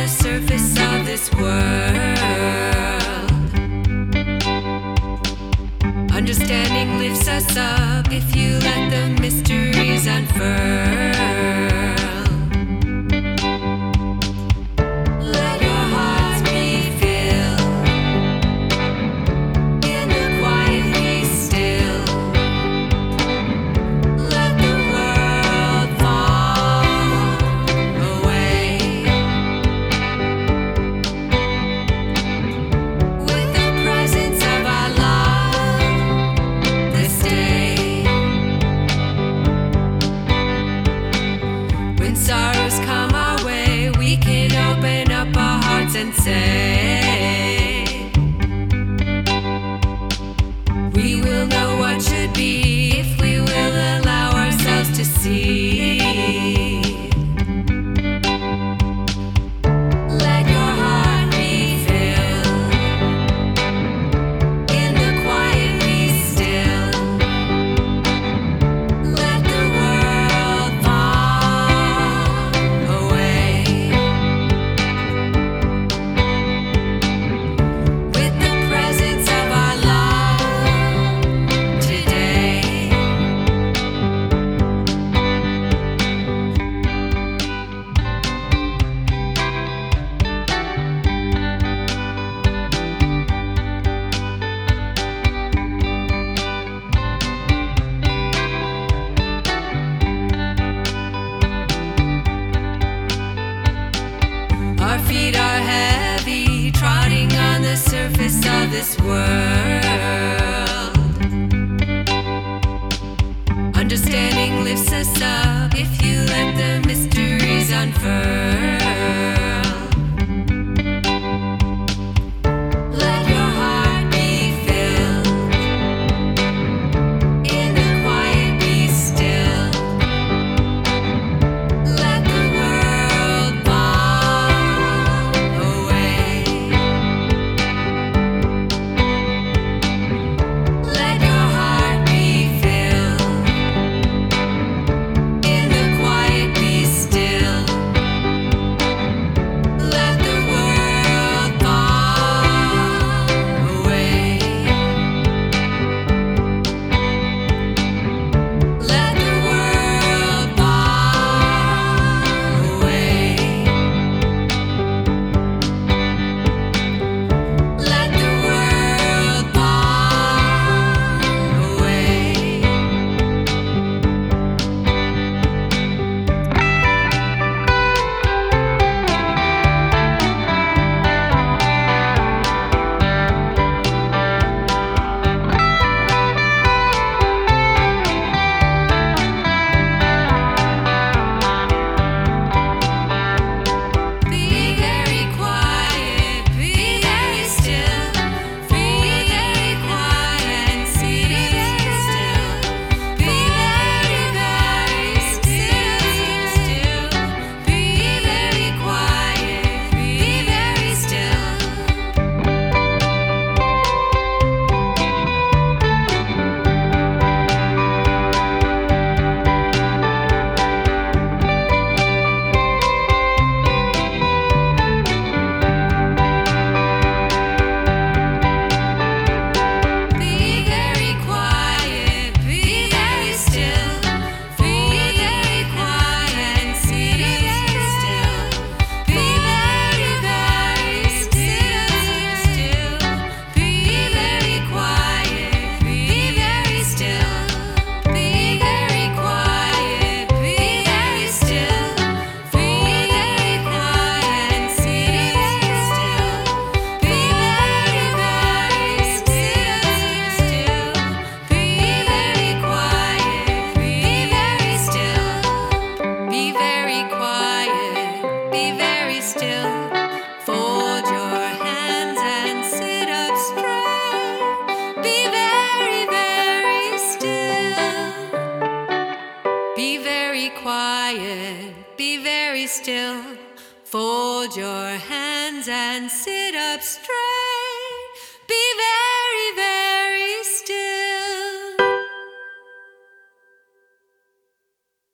surface of this world. Understanding lifts us up if you let the mysteries unfurl. Let your hearts be filled in the quiet, be still. Let the world fall away with the presence of our love this day. When sorrows come our way, we can open up our hearts and say, we will know what should be if we will allow ourselves to see. Let your heart be filled in the quiet, be still. Let the world fall away with the presence of our love today. Our feet are heavy, trotting on the surface of this world. Understanding lifts us up if you let the mysteries unfurl. Let your heart be filled in the quiet, be still. Let the world fall away. Let your heart be filled in the quiet, be still. Let the world fall away. Let the world fall away. Let the world fall Be very quiet, be very still. Be very quiet and sit still. Be very, very still. Be very quiet, be very still. Be very quiet, be very still. Be very quiet and sit still. Be very, very still. Be very quiet, be very still. Be very quiet, be very still. Be very quiet and sit still. Be very, very still. Be very quiet, be very still. Be very quiet, be very still. Fold your hands and sit up straight. Be very, very still. Be very quiet, be very still. Fold your hands and sit up straight. Be very